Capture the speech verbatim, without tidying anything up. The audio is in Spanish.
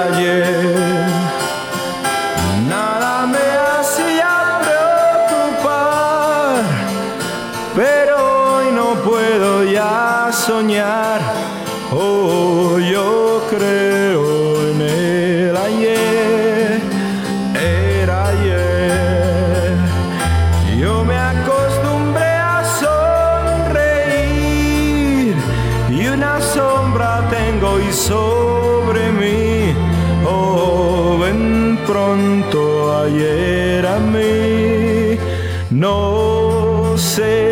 ayer. Nada me hacía preocupar, pero hoy no puedo ya soñar. Oh, yo creo en el ayer, era ayer. Yo me acostumbré a sonreír y una sombra tengo y sobre mí. Oh, ven pronto ayer a mí. No sé